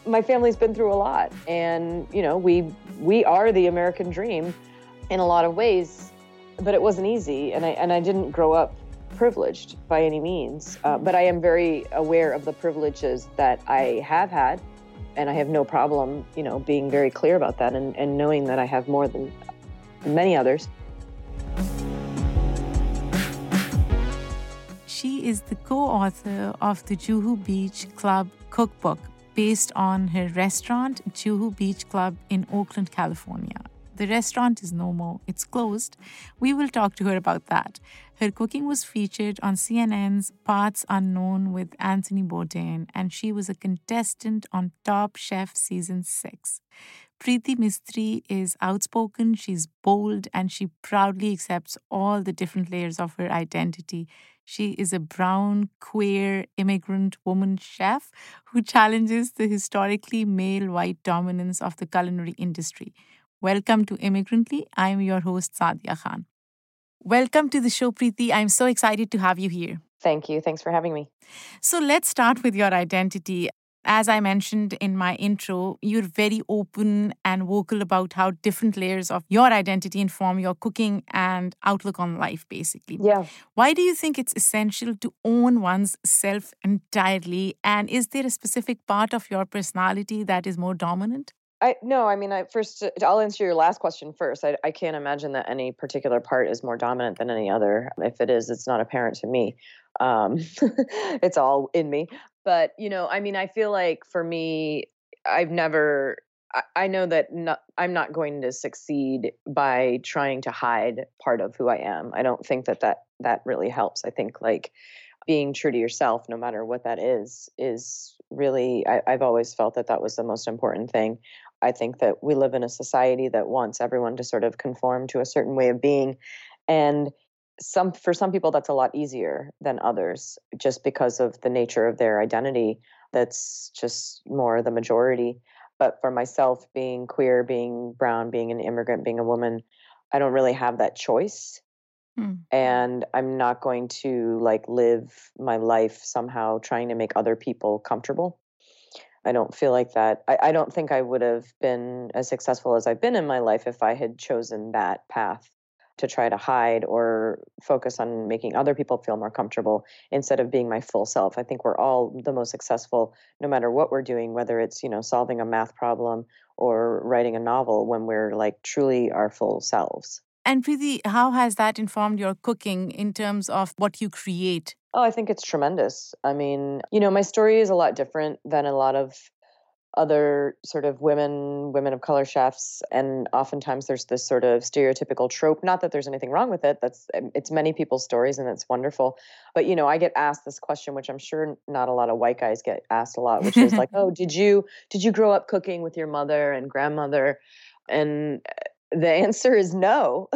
my family's been through a lot, and we are the American dream in a lot of ways, but it wasn't easy, and I didn't grow up privileged by any means, but I am very aware of the privileges that I have had, and I have no problem, being very clear about that and knowing that I have more than many others. She is the co-author of the Juhu Beach Club cookbook, based on her restaurant, Juhu Beach Club in Oakland, California. The restaurant is no more. It's closed. We will talk to her about that. Her cooking was featured on CNN's Parts Unknown with Anthony Bourdain, and she was a contestant on Top Chef Season 6. Preeti Mistry is outspoken, she's bold, and she proudly accepts all the different layers of her identity. She is a brown, queer, immigrant woman chef who challenges the historically male white dominance of the culinary industry. Welcome to Immigrantly. I'm your host, Sadia Khan. Welcome to the show, Preeti. I'm so excited to have you here. Thank you. Thanks for having me. So let's start with your identity. As I mentioned in my intro, you're very open and vocal about how different layers of your identity inform your cooking and outlook on life, basically. Yeah. Why do you think it's essential to own one's self entirely? And is there a specific part of your personality that is more dominant? I'll answer your last question first. I can't imagine that any particular part is more dominant than any other. If it is, it's not apparent to me. It's all in me. But, I feel like for me, I know that I'm not going to succeed by trying to hide part of who I am. I don't think that really helps. I think like being true to yourself, no matter what that is really, I've always felt that was the most important thing. I think that we live in a society that wants everyone to sort of conform to a certain way of being. And for some people, that's a lot easier than others, just because of the nature of their identity. That's just more the majority. But for myself, being queer, being brown, being an immigrant, being a woman, I don't really have that choice. And I'm not going to live my life somehow trying to make other people comfortable. I don't feel like that. I don't think I would have been as successful as I've been in my life if I had chosen that path to try to hide or focus on making other people feel more comfortable instead of being my full self. I think we're all the most successful no matter what we're doing, whether it's, solving a math problem or writing a novel, when we're truly our full selves. And Preeti, how has that informed your cooking in terms of what you create? Oh, I think it's tremendous. I mean, my story is a lot different than a lot of other sort of women of color chefs. And oftentimes there's this sort of stereotypical trope. Not that there's anything wrong with it. It's many people's stories and it's wonderful. But, I get asked this question, which I'm sure not a lot of white guys get asked a lot, which is like, oh, did you grow up cooking with your mother and grandmother? And the answer is no,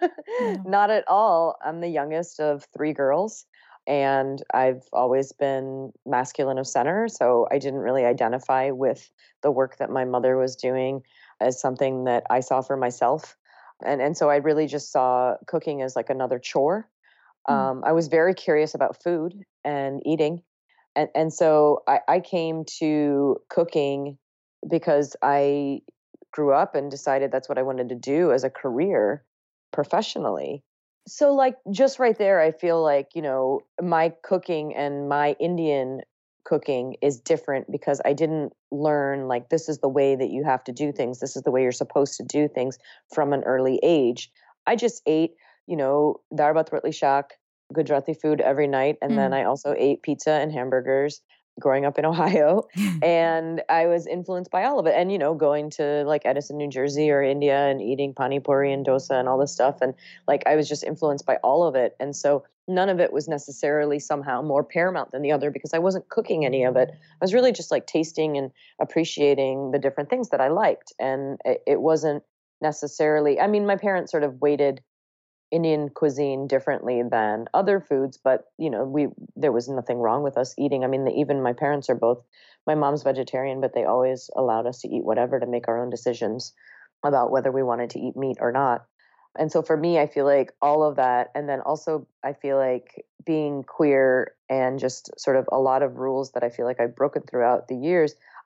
not at all. I'm the youngest of 3 girls, and I've always been masculine of center. So I didn't really identify with the work that my mother was doing as something that I saw for myself. And so I really just saw cooking as like another chore. I was very curious about food and eating. And so I came to cooking because I grew up and decided that's what I wanted to do as a career professionally. So just right there, I feel like, my cooking and my Indian cooking is different because I didn't learn this is the way that you have to do things. This is the way you're supposed to do things from an early age. I just ate, dal bhat rotli shaak, Gujarati food every night. And then I also ate pizza and hamburgers growing up in Ohio, and I was influenced by all of it. And, going to Edison, New Jersey or India and eating pani puri and dosa and all this stuff. And I was just influenced by all of it. And so none of it was necessarily somehow more paramount than the other because I wasn't cooking any of it. I was really just tasting and appreciating the different things that I liked. And it wasn't necessarily, my parents sort of weighted Indian cuisine differently than other foods, but there was nothing wrong with us eating. Even my parents are both, my mom's vegetarian, but they always allowed us to eat whatever to make our own decisions about whether we wanted to eat meat or not. And so for me, I feel like all of that, and then also I feel like being queer and just sort of a lot of rules that I feel like I've broken throughout the years,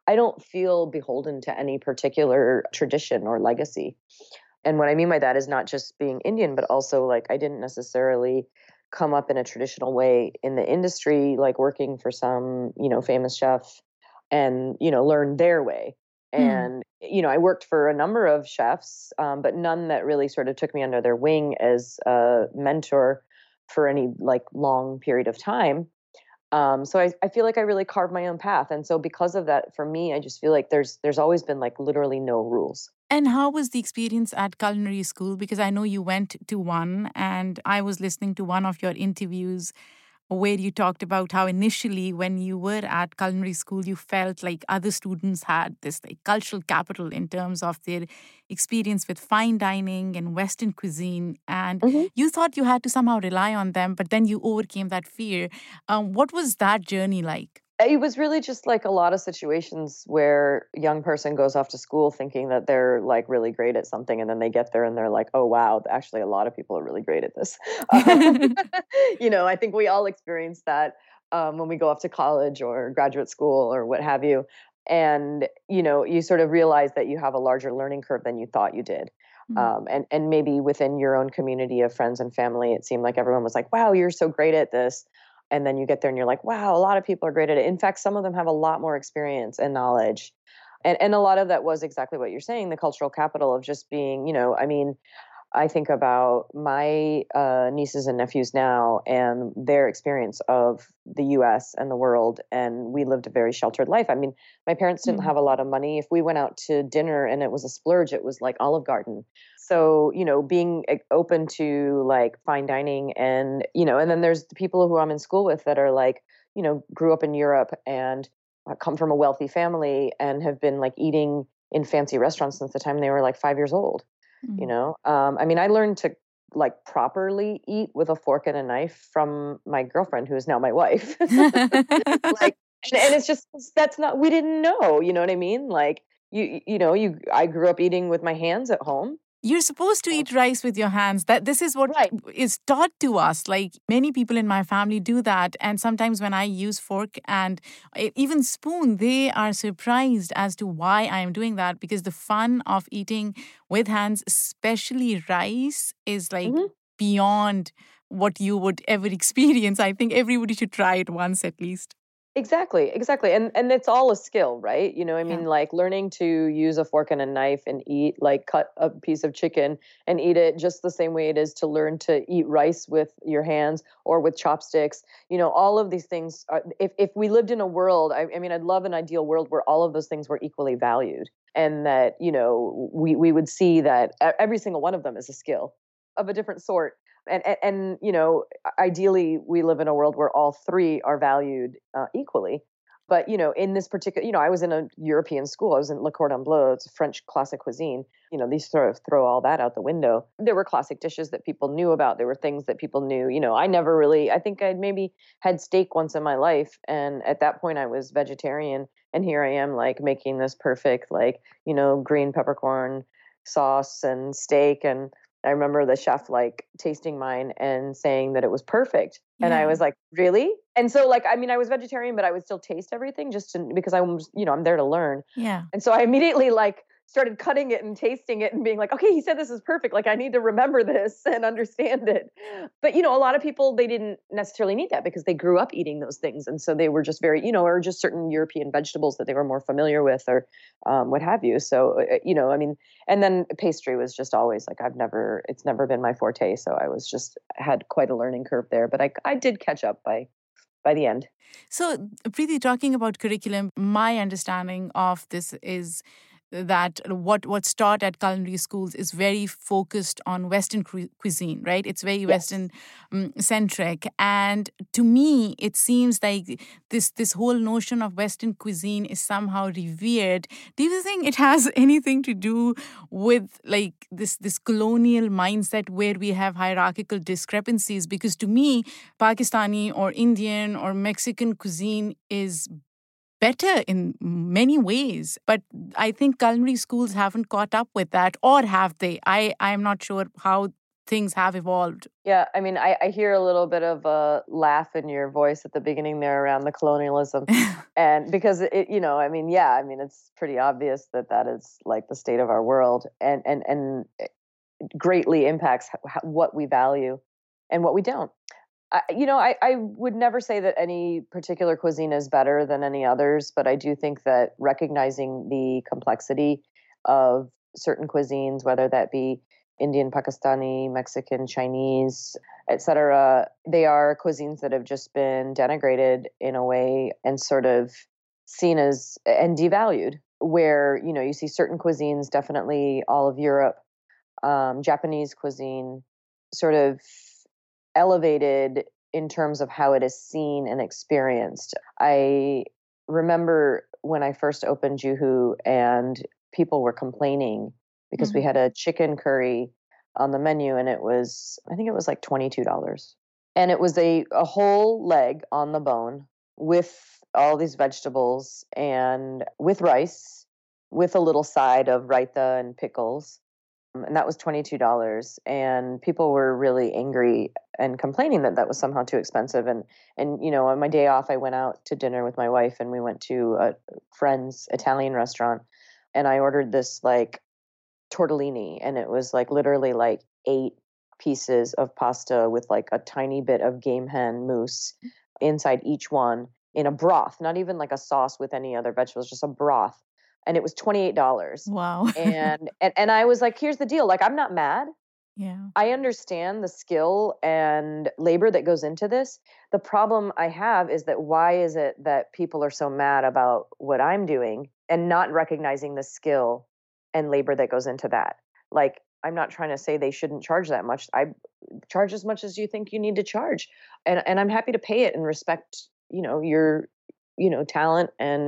I don't feel beholden to any particular tradition or legacy. And what I mean by that is not just being Indian, but also like I didn't necessarily come up in a traditional way in the industry, like working for some, famous chef and, learn their way. Hmm. And, I worked for a number of chefs, but none that really sort of took me under their wing as a mentor for any like long period of time. So I feel like I really carved my own path. And so because of that, for me, I just feel like there's always been like literally no rules. And how was the experience at culinary school? Because I know you went to one, and I was listening to one of your interviews where you talked about how initially when you were at culinary school, you felt like other students had this like cultural capital in terms of their experience with fine dining and Western cuisine. And Mhm. you thought you had to somehow rely on them, but then you overcame that fear. What was that journey like? It was really just like a lot of situations where a young person goes off to school thinking that they're like really great at something, and then they get there and they're like, oh, wow, actually, a lot of people are really great at this. I think we all experience that when we go off to college or graduate school or what have you. And, you sort of realize that you have a larger learning curve than you thought you did. Mm, And maybe within your own community of friends and family, it seemed like everyone was like, wow, you're so great at this. And then you get there and you're like, wow, a lot of people are great at it. In fact, some of them have a lot more experience and knowledge. And a lot of that was exactly what you're saying, the cultural capital of just being, I mean, I think about my nieces and nephews now and their experience of the US and the world. And we lived a very sheltered life. I mean, my parents didn't mm, have a lot of money. If we went out to dinner and it was a splurge, it was like Olive Garden. So, being open to like fine dining and then there's the people who I'm in school with that are like, grew up in Europe and come from a wealthy family and have been like eating in fancy restaurants since the time they were like 5 years old. mm. I mean, I learned to like properly eat with a fork and a knife from my girlfriend, who is now my wife. Like, and it's just that's not we didn't know. You know what I mean? Like I grew up eating with my hands at home. You're supposed to Uh, eat rice with your hands. That this is what Right. is taught to us. Like many people in my family do that, and sometimes when I use fork and even spoon, they are surprised as to why I am doing that, because the fun of eating with hands, especially rice, is like Mhm. beyond what you would ever experience. I think everybody should try it once at least. Exactly, exactly. And it's all a skill, right? I Yeah. mean, like learning to use a fork and a knife and eat, like cut a piece of chicken and eat it just the same way it is to learn to eat rice with your hands or with chopsticks. All of these things are, if we lived in a world, I mean, I'd love an ideal world where all of those things were equally valued and that, we would see that every single one of them is a skill of a different sort. And ideally we live in a world where all three are valued equally. But in this particular, I was in a European school. I was in Le Cordon Bleu. It's French classic cuisine. These sort of throw all that out the window. There were classic dishes that people knew about. There were things that people knew. I never really, I think I'd maybe had steak once in my life, and at that point I was vegetarian, and here I am like making this perfect like green peppercorn sauce and steak. And I remember the chef like tasting mine and saying that it was perfect. And I Yeah. was like, really? And so like, I mean, I was vegetarian, but I would still taste everything because I was, I'm there to learn. Yeah. And so I immediately like started cutting it and tasting it and being like, okay, he said this is perfect. Like I need to remember this and understand it. But a lot of people, they didn't necessarily need that because they grew up eating those things. And so they were just very, or just certain European vegetables that they were more familiar with or what have you. So, I mean, and then pastry was just always like it's never been my forte. So I was just had quite a learning curve there, but I did catch up by the end. So, Preeti, talking about curriculum, my understanding of this is that what's taught at culinary schools is very focused on Western cuisine, right? It's very Yes. Western centric, and to me, it seems like this whole notion of Western cuisine is somehow revered. Do you think it has anything to do with like this colonial mindset where we have hierarchical discrepancies? Because to me, Pakistani or Indian or Mexican cuisine is better in many ways. But I think culinary schools haven't caught up with that, or have they? I'm not sure how things have evolved. Yeah, I mean, I hear a little bit of a laugh in your voice at the beginning there around the colonialism. And because I mean, yeah, I mean, it's pretty obvious that that is like the state of our world, and it greatly impacts what we value and what we don't. I would never say that any particular cuisine is better than any others, but I do think that recognizing the complexity of certain cuisines, whether that be Indian, Pakistani, Mexican, Chinese, etc., they are cuisines that have just been denigrated in a way and sort of seen as and devalued. Where you see certain cuisines, definitely all of Europe, Japanese cuisine, sort of elevated in terms of how it is seen and experienced. I remember when I first opened Juhu and people were complaining because we Mhm. had a chicken curry on the menu and I think it was like $22. And it was a whole leg on the bone with all these vegetables and with rice, with a little side of raita and pickles, and that was $22, and people were really angry and complaining that that was somehow too expensive. And on my day off I went out to dinner with my wife, and we went to a friend's Italian restaurant, and I ordered this like tortellini, and it was like literally like 8 pieces of pasta with like a tiny bit of game hen mousse inside each one, in a broth, not even like a sauce with any other vegetables, just a broth. And it was $28. Wow. And I was like, here's the deal. Like, I'm not mad. Yeah. I understand the skill and labor that goes into this. The problem I have is that why is it that people are so mad about what I'm doing and not recognizing the skill and labor that goes into that? Like, I'm not trying to say they shouldn't charge that much. I charge as much as you think you need to charge. And I'm happy to pay it and respect, your, talent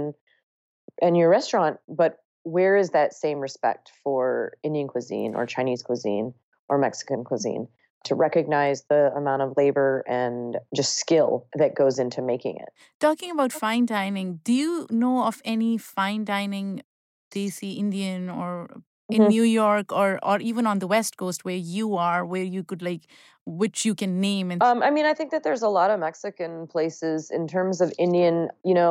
and your restaurant. But where is that same respect for Indian cuisine or Chinese cuisine or Mexican cuisine, to recognize the amount of labor and just skill that goes into making it? Talking about fine dining, do you know of any fine dining Desi Indian or in Mhm. New York or even on the West Coast where you are, where you could like which you can name and I mean, I think that there's a lot of Mexican places. In terms of Indian,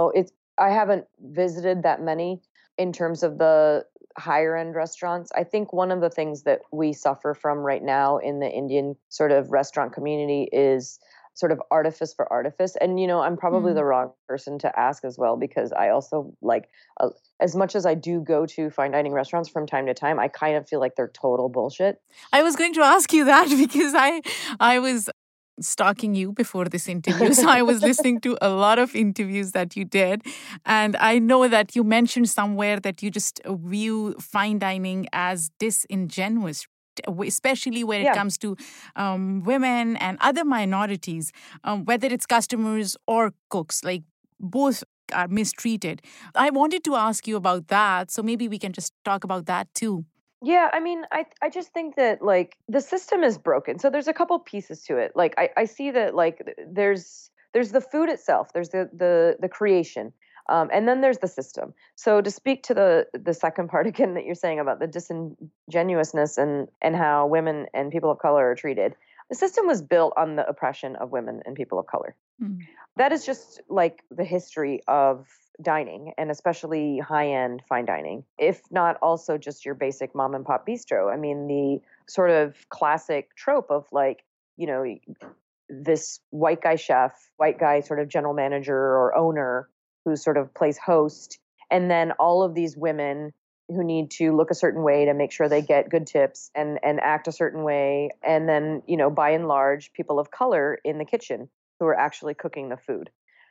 I haven't visited that many in terms of the higher end restaurants. I think one of the things that we suffer from right now in the Indian sort of restaurant community is sort of artifice for artifice. And I'm probably the Mm. wrong person to ask as well, because I also like, as much as I do go to fine dining restaurants from time to time, I kind of feel like they're total bullshit. I was going to ask you that because I was stalking you before this interview. So I was listening to a lot of interviews that you did. And I know that you mentioned somewhere that you just view fine dining as disingenuous, especially when it Yeah. comes to women and other minorities, whether it's customers or cooks, like both are mistreated. I wanted to ask you about that. So maybe we can just talk about that too. Yeah, I mean, I just think that like the system is broken. So there's a couple pieces to it. Like I see that like there's the food itself, there's the creation, and then there's the system. So to speak to the second part again that you're saying about the disingenuousness and how women and people of color are treated, the system was built on the oppression of women and people of color. Mm. That is just like the history of dining, and especially high end fine dining, if not also just your basic mom and pop bistro. I mean, the sort of classic trope of like, you know, this white guy chef, white guy sort of general manager or owner who sort of plays host, and then all of these women who need to look a certain way to make sure they get good tips and act a certain way, and then by and large people of color in the kitchen who are actually cooking the food,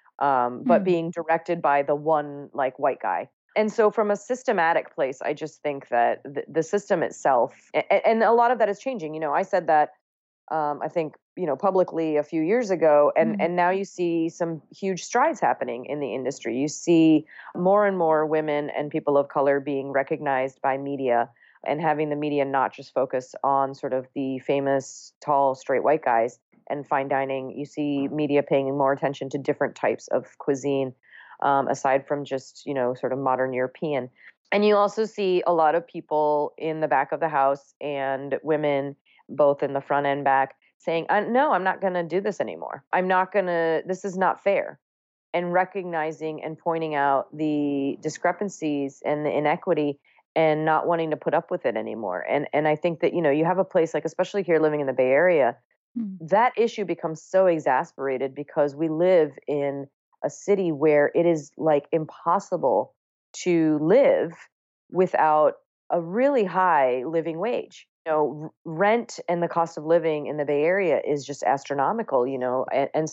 but Mm. being directed by the one like white guy. And so, from a systematic place, I just think that the system itself, and a lot of that is changing. I said that, I think, publicly a few years ago, and Mm. and now you see some huge strides happening in the industry. You see more and more women and people of color being recognized by media, and having the media not just focus on sort of the famous tall straight white guys. And fine dining, you see media paying more attention to different types of cuisine, aside from just sort of modern European. And you also see a lot of people in the back of the house and women both in the front and back, saying, no, I'm not going to do this anymore. This is not fair. And recognizing and pointing out the discrepancies and the inequity and not wanting to put up with it anymore. And I think that, you have a place like, especially here living in the Bay Area, that issue becomes so exasperated because we live in a city where it is like impossible to live without a really high living wage. Rent and the cost of living in the Bay Area is just astronomical, and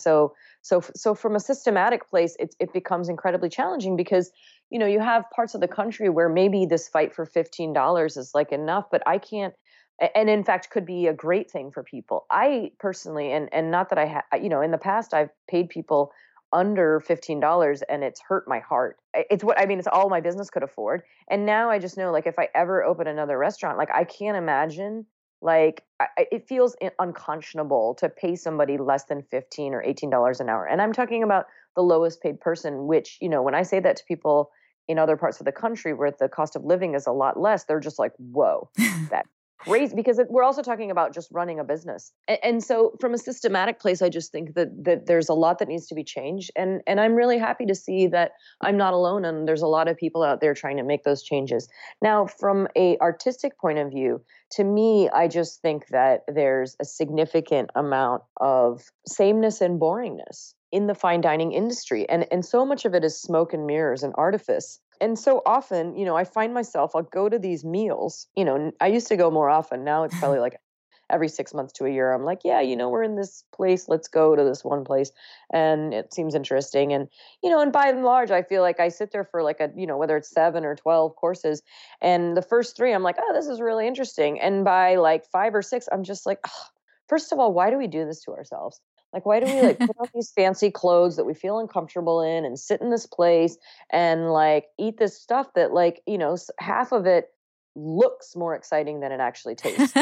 so from a systematic place, it becomes incredibly challenging because, you have parts of the country where maybe this fight for $15 is like enough, but I can't, and in fact could be a great thing for people. I personally, and not that in the past I've paid people under $15 and it's hurt my heart. It's all my business could afford. And now I just know, like, if I ever open another restaurant, like, I can't imagine, like, it feels unconscionable to pay somebody less than $15 or $18 an hour. And I'm talking about the lowest paid person, which, when I say that to people in other parts of the country where the cost of living is a lot less, they're just like, whoa, that crazy, because we're also talking about just running a business. And so from a systematic place, I just think that there's a lot that needs to be changed. And I'm really happy to see that I'm not alone, and there's a lot of people out there trying to make those changes. Now, from a artistic point of view, to me, I just think that there's a significant amount of sameness and boringness in the fine dining industry. And so much of it is smoke and mirrors and artifice. And so often, I find myself, I'll go to these meals, I used to go more often. Now it's probably like every 6 months to a year. I'm like, yeah, we're in this place. Let's go to this one place. And it seems interesting. And, and by and large, I feel like I sit there for like whether it's 7 or 12 courses. And the first 3, I'm like, oh, this is really interesting. And by like 5 or 6, I'm just like, oh, first of all, why do we do this to ourselves? Like, why do we like put on these fancy clothes that we feel uncomfortable in and sit in this place and like eat this stuff that, like, half of it looks more exciting than it actually tastes,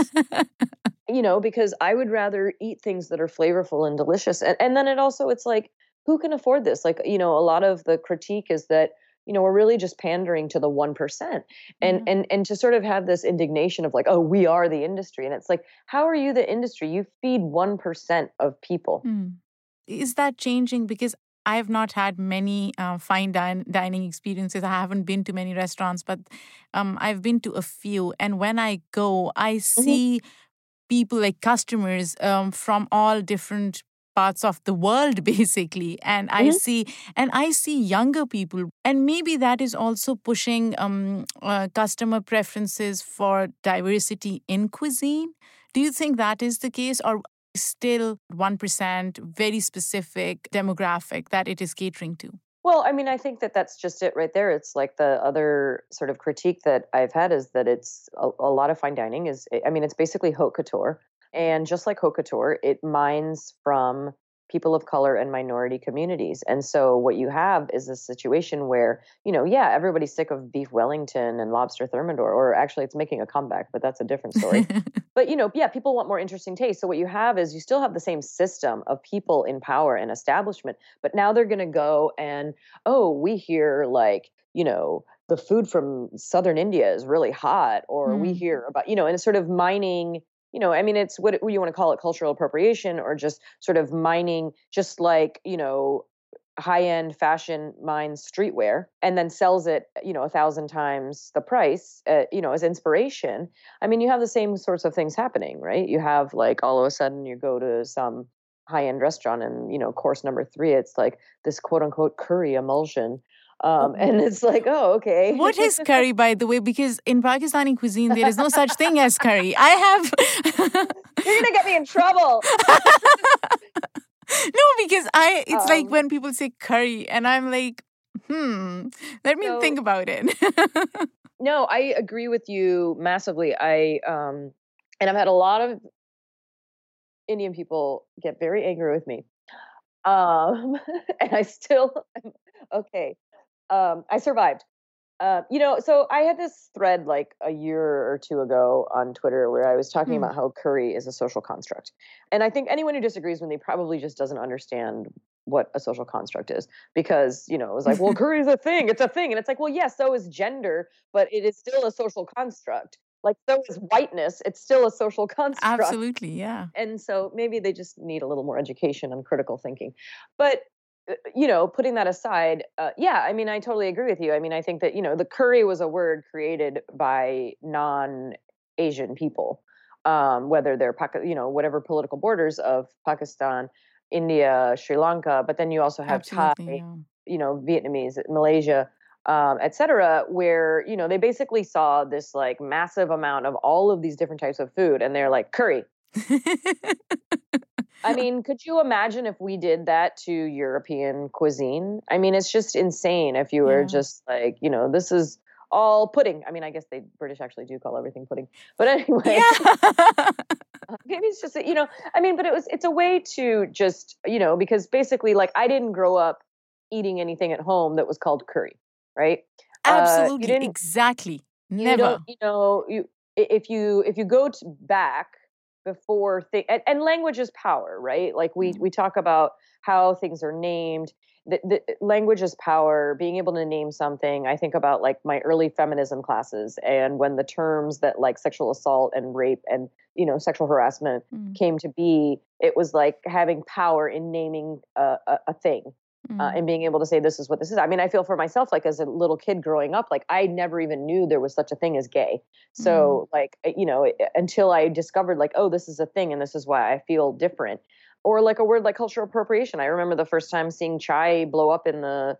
because I would rather eat things that are flavorful and delicious. And then it's like, who can afford this? Like, a lot of the critique is that, we're really just pandering to the 1%, and to sort of have this indignation of like, oh, we are the industry. And it's like, how are you the industry? You feed 1% of people. Is that changing? Because I have not had many fine dining experiences. I haven't been to many restaurants, but I've been to a few. And when I go, I see people, like customers, from all different parts of the world, basically. And I see younger people. And maybe that is also pushing customer preferences for diversity in cuisine. Do you think that is the case, or still 1% very specific demographic that it is catering to? Well, I mean, I think that that's just it right there. It's like the other sort of critique that I've had is that it's a lot of fine dining is, it's basically haute couture. And just like haute couture, it mines from people of color and minority communities. And so what you have is a situation where, everybody's sick of beef Wellington and lobster thermidor, or actually it's making a comeback, but that's a different story. But, people want more interesting taste. So what you have is you still have the same system of people in power and establishment, but now they're going to go and, oh, we hear like, the food from Southern India is really hot, or we hear about, and it's sort of mining. It's what you want to call it, cultural appropriation, or just sort of mining, just like, high-end fashion mines streetwear and then sells it, 1,000 times the price, as inspiration. You have the same sorts of things happening, right? You have like all of a sudden you go to some high-end restaurant and, course number 3, it's like this quote unquote curry emulsion. And it's like, oh, okay. What is curry, by the way? Because in Pakistani cuisine, there is no such thing as curry. I have... You're going to get me in trouble. No, because it's like when people say curry and I'm like, let me think about it. No, I agree with you massively. And I've had a lot of Indian people get very angry with me. And I still, okay. I survived. So I had this thread like a year or 2 ago on Twitter where I was talking about how curry is a social construct. And I think anyone who disagrees with me probably just doesn't understand what a social construct is, because, it was like, well, curry is a thing. It's a thing. And it's like, well, yes, so is gender, but it is still a social construct. Like, so is whiteness. It's still a social construct. Absolutely, yeah. And so maybe they just need a little more education on critical thinking. But putting that aside, yeah, I mean, I totally agree with you. I mean, I think that the curry was a word created by non-Asian people, whether they're whatever political borders of Pakistan, India, Sri Lanka, but then you also have Thai, Absolutely, yeah. Vietnamese, Malaysia, et cetera, where they basically saw this like massive amount of all of these different types of food, and they're like curry. I mean, could you imagine if we did that to European cuisine? I mean, it's just insane if you were Yeah. just like, this is all pudding. I mean, I guess British actually do call everything pudding. But anyway, Yeah. maybe it's just, I mean, but it's a way to just, because basically like I didn't grow up eating anything at home that was called curry, right? You Absolutely, didn't, exactly. you Never. don't, if you go back before and language is power, right? Like we talk about how things are named. The language is power. Being able to name something. I think about like my early feminism classes, and when the terms that like sexual assault and rape and sexual harassment came to be, it was like having power in naming a thing. And being able to say, this is what this is. I mean, I feel for myself, like as a little kid growing up, like I never even knew there was such a thing as gay. So like, until I discovered like, oh, this is a thing and this is why I feel different. Or like a word like cultural appropriation. I remember the first time seeing chai blow up in the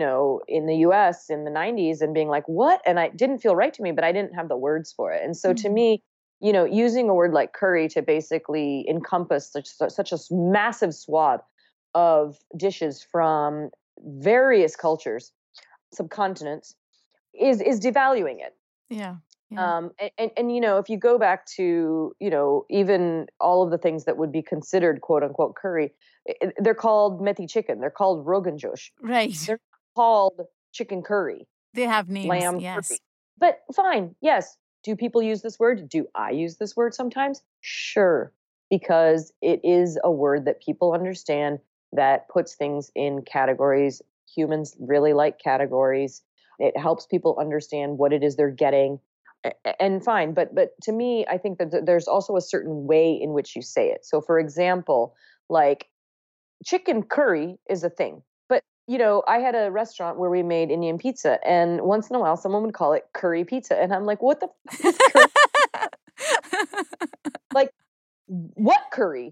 US in the 90s and being like, what? And it didn't feel right to me, but I didn't have the words for it. And so to me, using a word like curry to basically encompass such a massive swath of dishes from various cultures, subcontinents, is devaluing it. Yeah. And if you go back to even all of the things that would be considered quote unquote curry, they're called methi chicken, they're called rogan josh, Right. they're called chicken curry, They have names, lamb yes. curry. But fine, yes. Do people use this word? Do I use this word sometimes? Sure, because it is a word that people understand, that puts things in categories. Humans really like categories. It helps people understand what it is they're getting. And fine, but to me, I think that there's also a certain way in which you say it. So for example, like chicken curry is a thing. But I had a restaurant where we made Indian pizza, and once in a while someone would call it curry pizza, and I'm like, what the fuck is curry? Like, what curry?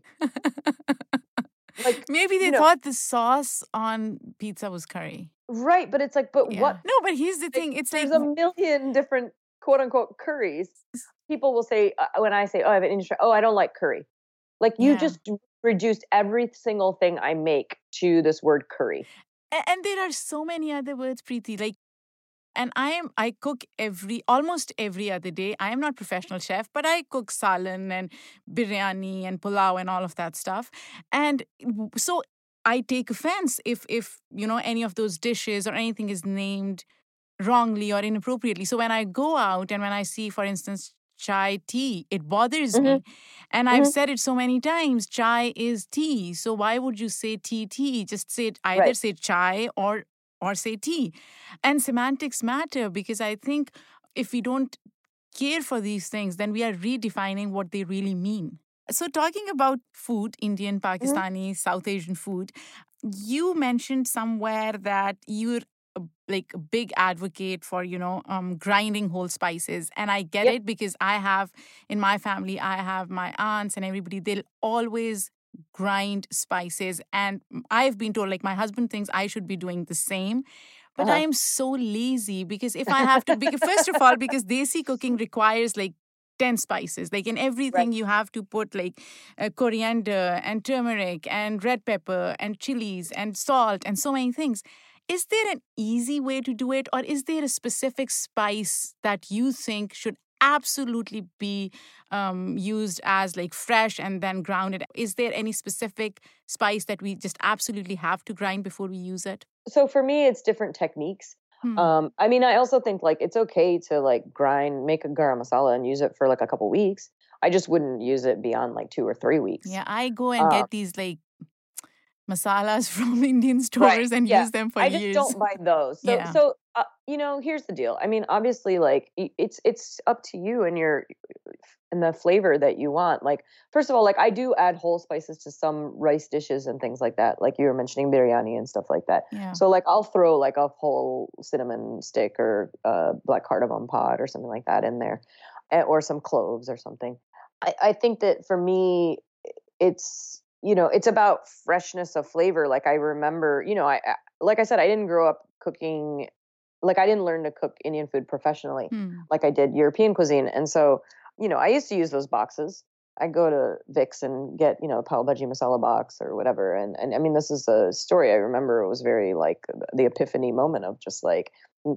Like, maybe they thought the sauce on pizza was curry. Right, but it's like, but what? No, but here's the thing. It's there's like a million different quote unquote curries. People will say, when I say, oh, I have an Indian, oh, I don't like curry. Like you just reduced every single thing I make to this word curry. And there are so many other words, Preeti. Like, and I cook almost every other day. I am not a professional chef, but I cook salan and biryani and pulao and all of that stuff. And so I take offense if any of those dishes or anything is named wrongly or inappropriately. So when I go out and when I see, for instance, chai tea, it bothers me. And I've said it so many times, chai is tea. So why would you say tea? Just say either say chai or say tea. And semantics matter, because I think if we don't care for these things, then we are redefining what they really mean. So talking about food, Indian, Pakistani, South Asian food, you mentioned somewhere that you're like a big advocate for, grinding whole spices. And I get it, because in my family, I have my aunts and everybody, they'll always grind spices. And I've been told, like, my husband thinks I should be doing the same. But I am so lazy, because if I have to, first of all, because desi cooking requires like 10 spices. Like in everything, you have to put like coriander and turmeric and red pepper and chilies and salt and so many things. Is there an easy way to do it, or is there a specific spice that you think should absolutely be used as like fresh and then grounded? Is there any specific spice that we just absolutely have to grind before we use it? So for me, it's different techniques. I mean, I also think like it's okay to like make a garam masala and use it for like a couple weeks. I just wouldn't use it beyond like 2 or 3 weeks. Yeah, I go and get these like masalas from Indian Right. stores and Yeah. use them for I just years. don't buy those. Yeah. Here's the deal. I mean, obviously, like it's up to you and the flavor that you want. Like, first of all, like I do add whole spices to some rice dishes and things like that. Like you were mentioning biryani and stuff like that. Yeah. So like I'll throw like a whole cinnamon stick or black cardamom pod or something like that in there, or some cloves or something. I think that for me, it's it's about freshness of flavor. Like I remember, like I said, I didn't grow up cooking, like I didn't learn to cook Indian food professionally Hmm. like I did European cuisine. And so, I used to use those boxes. I go to Vic's and get, pav bhaji masala box or whatever. And I mean, this is a story I remember. It was very like the epiphany moment of just like,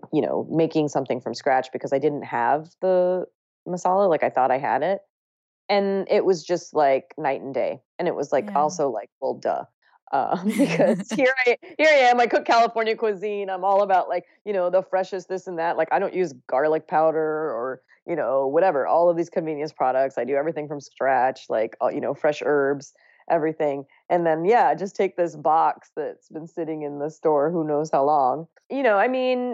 making something from scratch because I didn't have the masala. Like I thought I had it. And it was just like night and day. And it was like Yeah. also like, well, duh. Because here I am. I cook California cuisine. I'm all about like the freshest this and that. Like I don't use garlic powder or whatever. All of these convenience products. I do everything from scratch. Like fresh herbs, everything. And then just take this box that's been sitting in the store who knows how long. I mean,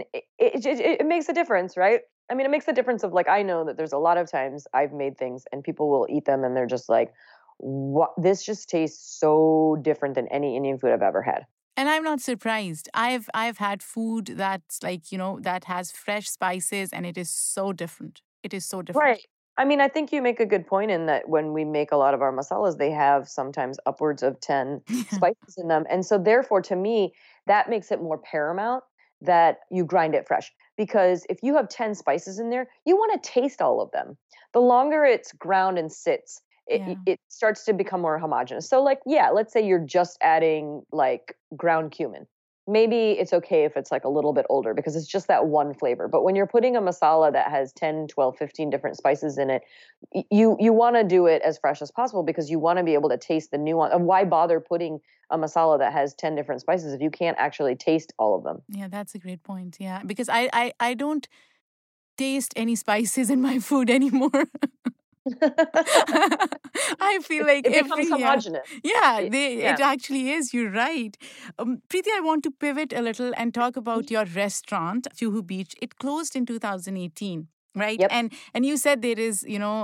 it makes a difference, right? I mean, it makes a difference of like I know that there's a lot of times I've made things and people will eat them and they're just like, what, this just tastes so different than any Indian food I've ever had. And I'm not surprised. I've had food that's like, that has fresh spices and it is so different. It is so different. Right. I mean, I think you make a good point in that when we make a lot of our masalas, they have sometimes upwards of 10 spices in them. And so therefore to me, that makes it more paramount that you grind it fresh. Because if you have 10 spices in there, you want to taste all of them. The longer it's ground and sits, it starts to become more homogenous. So like, let's say you're just adding like ground cumin. Maybe it's okay if it's like a little bit older because it's just that one flavor. But when you're putting a masala that has 10, 12, 15 different spices in it, you want to do it as fresh as possible because you want to be able to taste the nuance. And why bother putting a masala that has 10 different spices if you can't actually taste all of them? Yeah, that's a great point. Yeah, because I don't taste any spices in my food anymore. I feel like it becomes homogenous. It actually is. You're right. Preeti, I want to pivot a little and talk about your restaurant, Juhu Beach. It closed in 2018. Right. Yep. And you said there is,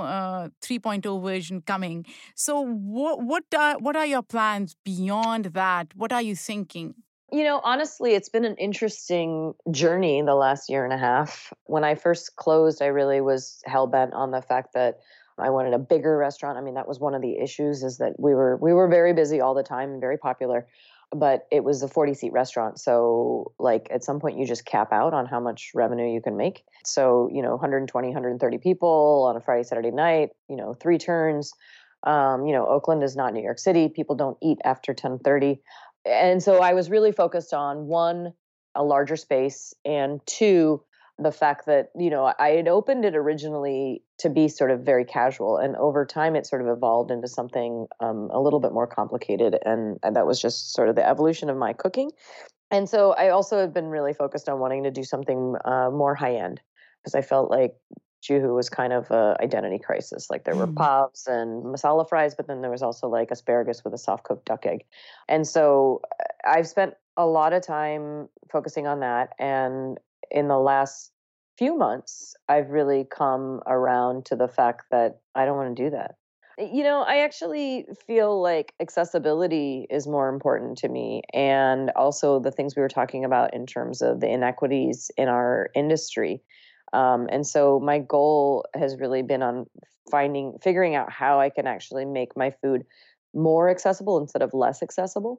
3.0 version coming. So what are your plans beyond that? What are you thinking? Honestly, it's been an interesting journey the last year and a half. When I first closed, I really was hell bent on the fact that I wanted a bigger restaurant. I mean, that was one of the issues is that we were very busy all the time and very popular, but it was a 40-seat restaurant. So like at some point you just cap out on how much revenue you can make. So, 120, 130 people on a Friday, Saturday night, 3 turns. Oakland is not New York City. People don't eat after 10:30. And so I was really focused on one, a larger space, and two, the fact that, I had opened it originally to be sort of very casual. And over time, it sort of evolved into something a little bit more complicated. And that was just sort of the evolution of my cooking. And so I also have been really focused on wanting to do something more high end because I felt like Juhu was kind of a identity crisis. Like there were pavs and masala fries, but then there was also like asparagus with a soft cooked duck egg. And so I've spent a lot of time focusing on that. And in the last few months, I've really come around to the fact that I don't want to do that. I actually feel like accessibility is more important to me. And also the things we were talking about in terms of the inequities in our industry. And so my goal has really been on figuring out how I can actually make my food more accessible instead of less accessible.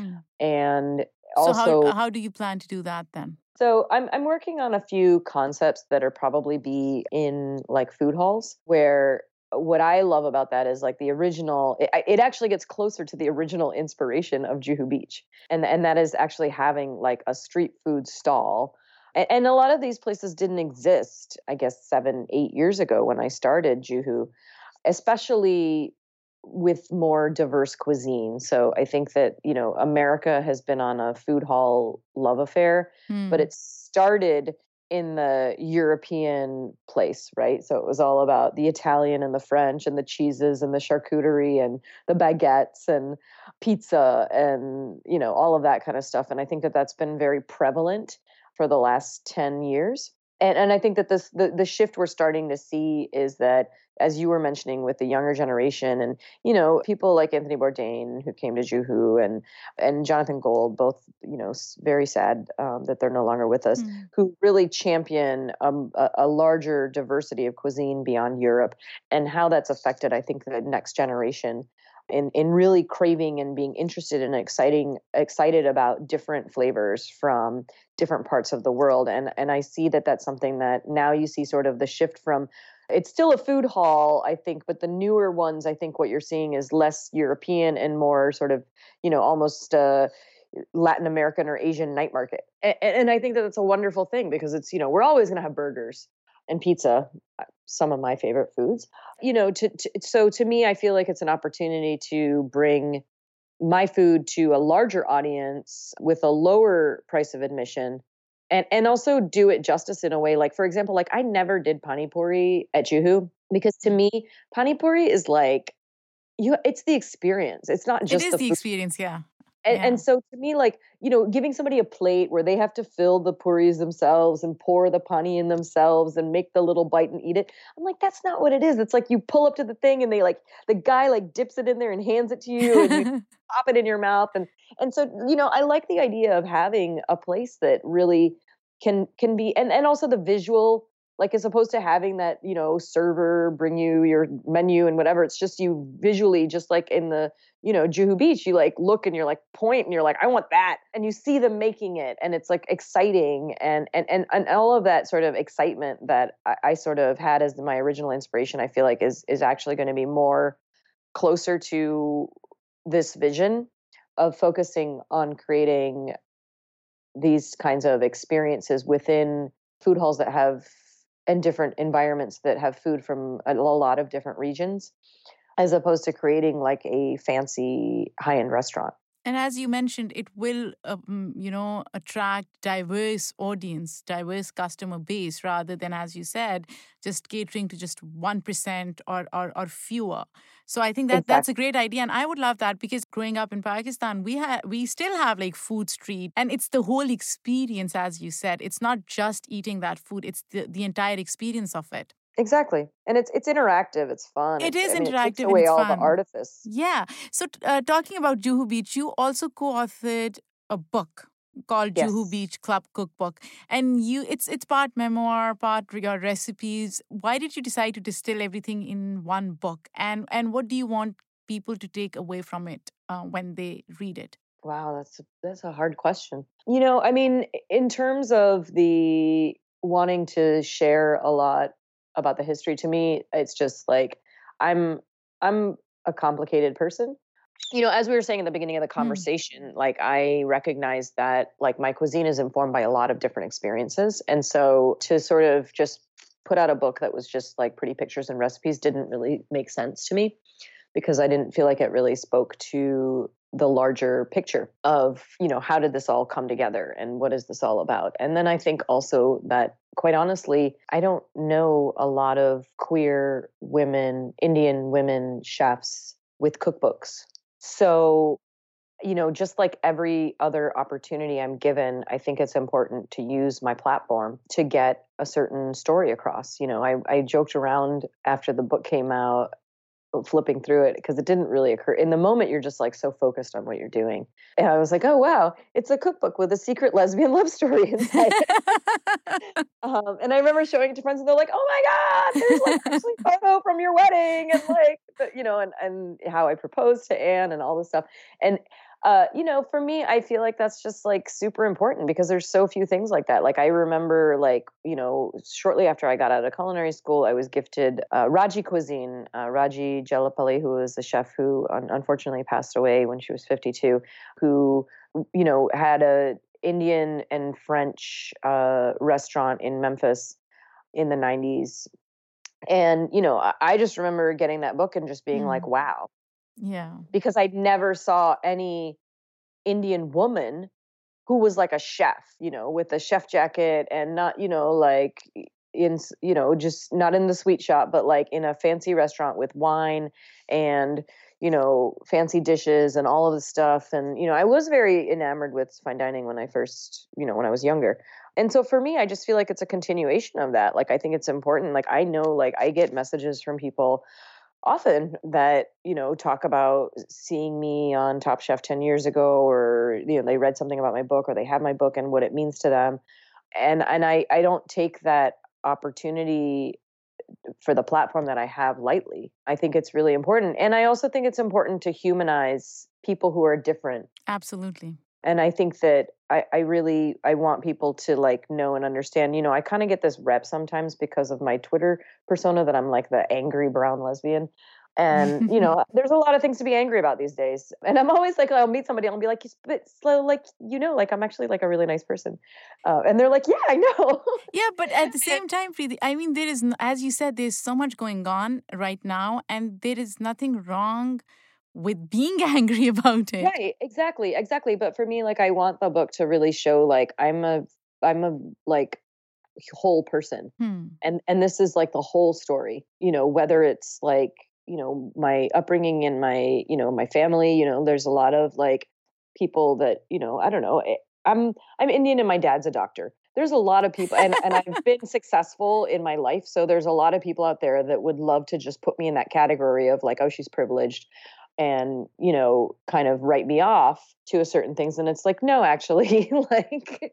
And So also, how do you plan to do that then? so I'm working on a few concepts that are probably be in like food halls where what I love about that is like the original, it actually gets closer to the original inspiration of Juhu Beach. And that is actually having like a street food stall. And a lot of these places didn't exist, I guess, 7, 8 years ago when I started Juhu, especially with more diverse cuisine. So I think that, America has been on a food hall love affair, but it started in the European place, right? So it was all about the Italian and the French and the cheeses and the charcuterie and the baguettes and pizza and, all of that kind of stuff. And I think that that's been very prevalent for the last 10 years. And I think that the shift we're starting to see is that, as you were mentioning, with the younger generation and, people like Anthony Bourdain, who came to Juhu, and Jonathan Gold, both, very sad that they're no longer with us, who really champion a larger diversity of cuisine beyond Europe, and how that's affected, I think, the next generation in really craving and being interested and excited about different flavors from different parts of the world. And I see that that's something that now you see sort of the shift from, it's still a food hall, I think, but the newer ones, I think what you're seeing is less European and more sort of, almost Latin American or Asian night market. And I think that it's a wonderful thing, because it's, we're always going to have burgers and pizza, some of my favorite foods, so to me, I feel like it's an opportunity to bring my food to a larger audience with a lower price of admission, and also do it justice in a way. Like, for example, like I never did pani puri at Juhu, because to me, pani puri is like, it's the experience. It's not It just is the the food. experience, yeah. And so to me, like, giving somebody a plate where they have to fill the puris themselves and pour the pani in themselves and make the little bite and eat it, I'm like, that's not what it is. It's like you pull up to the thing and the guy like dips it in there and hands it to you and you pop it in your mouth. And so, I like the idea of having a place that really can be, and also the visual, like, as opposed to having that, server bring you your menu and whatever. It's just you visually, just like in the, Juhu Beach, you like look and you're like point and you're like, I want that. And you see them making it, and it's like exciting, and all of that sort of excitement that I sort of had as my original inspiration, I feel like is actually going to be more closer to this vision of focusing on creating these kinds of experiences within food halls that have, and different environments that have food from a lot of different regions, as opposed to creating like a fancy high-end restaurant. And as you mentioned, it will, attract diverse audience, diverse customer base, rather than, as you said, just catering to just 1% or fewer. So I think that that's a great idea. And I would love that, because growing up in Pakistan, we still have like food street, and it's the whole experience, as you said. It's not just eating that food, it's the entire experience of it. Exactly. And it's interactive. It's fun. It It is takes interactive and away it's all the fun. artifice. Yeah. So talking about Juhu Beach, you also co-authored a book called Juhu Beach Club Cookbook. And it's part memoir, part your recipes. Why did you decide to distill everything in one book? And what do you want people to take away from it when they read it? Wow, that's a hard question. I mean, in terms of the wanting to share a lot about the history, to me, it's just like I'm a complicated person. As we were saying at the beginning of the conversation, like I recognize that like my cuisine is informed by a lot of different experiences. And so to sort of just put out a book that was just like pretty pictures and recipes didn't really make sense to me, because I didn't feel like it really spoke to the larger picture of, how did this all come together and what is this all about? And then I think also that, quite honestly, I don't know a lot of queer women, Indian women chefs with cookbooks. So, just like every other opportunity I'm given, I think it's important to use my platform to get a certain story across. I joked around after the book came out, flipping through it, because it didn't really occur in the moment. You're just like so focused on what you're doing, and I was like, oh wow, it's a cookbook with a secret lesbian love story inside. And I remember showing it to friends, and they're like, oh my god, there's like actually photo from your wedding, and like and how I proposed to Anne and all this stuff. And for me, I feel like that's just like super important, because there's so few things like that. Like I remember, like, shortly after I got out of culinary school, I was gifted Raji cuisine. Raji Jalapalli, who was the chef who unfortunately passed away when she was 52, who, had a Indian and French restaurant in Memphis in the 90s. And, I just remember getting that book and just being like, wow. Yeah. Because I never saw any Indian woman who was like a chef, with a chef jacket and not, like in, just not in the sweet shop, but like in a fancy restaurant with wine and, fancy dishes and all of the stuff. And, I was very enamored with fine dining when I first, when I was younger. And so for me, I just feel like it's a continuation of that. Like, I think it's important. Like, I know, like, I get messages from people often that, talk about seeing me on Top Chef 10 years ago, or, they read something about my book, or they have my book and what it means to them. And I don't take that opportunity for the platform that I have lightly. I think it's really important. And I also think it's important to humanize people who are different. Absolutely. And I think that I want people to like know and understand, I kind of get this rep sometimes because of my Twitter persona that I'm like the angry brown lesbian. And, there's a lot of things to be angry about these days. And I'm always like, I'll meet somebody and I'll be like, like, I'm actually like a really nice person. And they're like, yeah, I know. Yeah, but at the same time, Preeti, I mean, there is, as you said, there's so much going on right now, and there is nothing wrong with being angry about it. Right, exactly. But for me, like, I want the book to really show, like, I'm a like whole person. And this is like the whole story, whether it's like, my upbringing and my, my family, there's a lot of like people that, I don't know, I'm Indian and my dad's a doctor. There's a lot of people and I've been successful in my life. So there's a lot of people out there that would love to just put me in that category of like, oh, she's privileged and, kind of write me off to a certain things. And it's like, no, actually, like,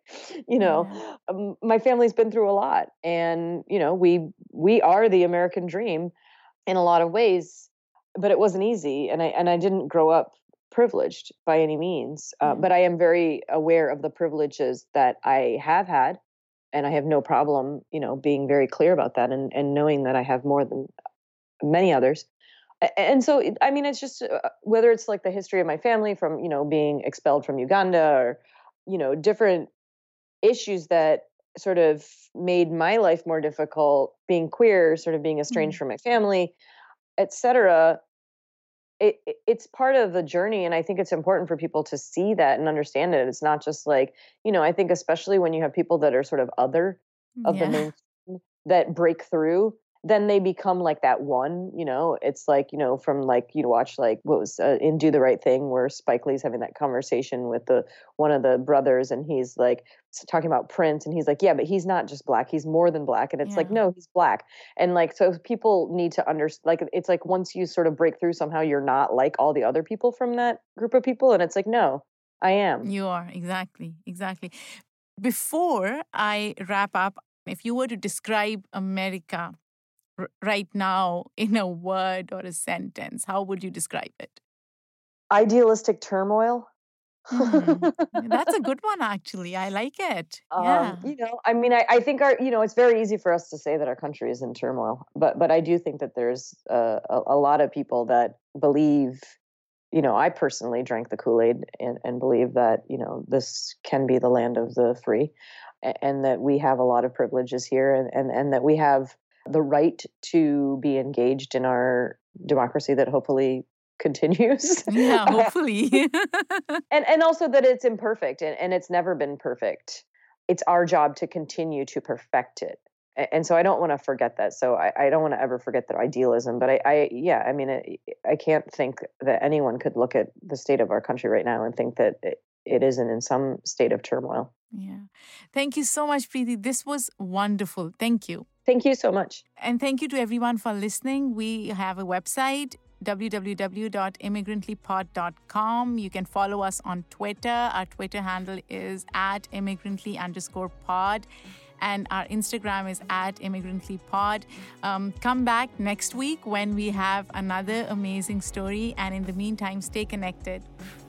my family's been through a lot and, we are the American dream in a lot of ways, but it wasn't easy. And I didn't grow up privileged by any means, but I am very aware of the privileges that I have had. And I have no problem, being very clear about that and knowing that I have more than many others. And so, I mean, it's just whether it's like the history of my family from, being expelled from Uganda or, different issues that sort of made my life more difficult, being queer, sort of being estranged from my family, etc. It's part of the journey. And I think it's important for people to see that and understand it. It's not just like, I think especially when you have people that are sort of other of the mainstream that break through, then they become like that one, it's like, from like, watch like what was in Do the Right Thing where Spike Lee's having that conversation with one of the brothers and he's like talking about Prince and he's like, yeah, but he's not just black, he's more than black. And it's like, no, he's black. And like, so people need to understand, like, it's like once you sort of break through, somehow you're not like all the other people from that group of people. And it's like, no, I am. You are. Exactly. Before I wrap up, if you were to describe America right now in a word or a sentence, how would you describe it? Idealistic turmoil. That's a good one, actually. I like it. Yeah. I mean, I think it's very easy for us to say that our country is in turmoil, but I do think that there's a lot of people that believe, I personally drank the Kool-Aid and believe that, this can be the land of the free and that we have a lot of privileges here and that we have the right to be engaged in our democracy that hopefully continues. Yeah, hopefully. and also that it's imperfect and it's never been perfect. It's our job to continue to perfect it. And so I don't want to forget that. So I don't want to ever forget that idealism. But I can't think that anyone could look at the state of our country right now and think that it isn't in some state of turmoil. Yeah. Thank you so much, Preeti. This was wonderful. Thank you. Thank you so much. And thank you to everyone for listening. We have a website, www.immigrantlypod.com. You can follow us on Twitter. Our Twitter handle is @immigrantly_pod. And our Instagram is @immigrantlypod. Come back next week when we have another amazing story. And in the meantime, stay connected.